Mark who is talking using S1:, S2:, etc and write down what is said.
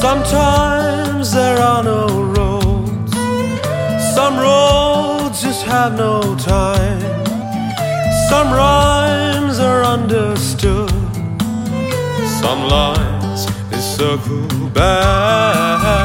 S1: Sometimes there are no roads. Some roads just have no time. Some rhymes are understood. Some lines they circle back.